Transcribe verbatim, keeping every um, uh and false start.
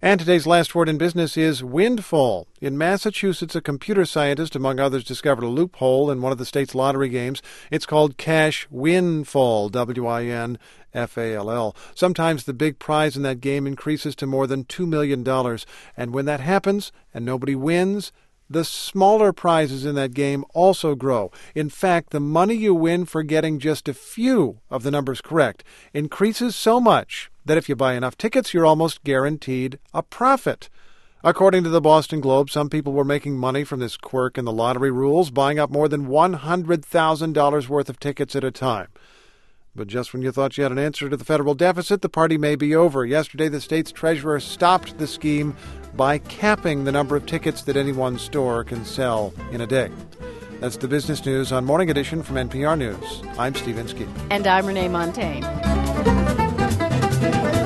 And today's last word in business is windfall. In Massachusetts, a computer scientist, among others, discovered a loophole in one of the state's lottery games. It's called cash windfall, W I N F A L L. Sometimes the big prize in that game increases to more than two million dollars. And when that happens and nobody wins, the smaller prizes in that game also grow. In fact, the money you win for getting just a few of the numbers correct increases so much that if you buy enough tickets, you're almost guaranteed a profit. According to the Boston Globe, some people were making money from this quirk in the lottery rules, buying up more than one hundred thousand dollars worth of tickets at a time. But just when you thought you had an answer to the federal deficit, the party may be over. Yesterday, the state's treasurer stopped the scheme by capping the number of tickets that any one store can sell in a day. That's the business news on Morning Edition from N P R News. I'm Steve Inskeep. And I'm Renee Montagne.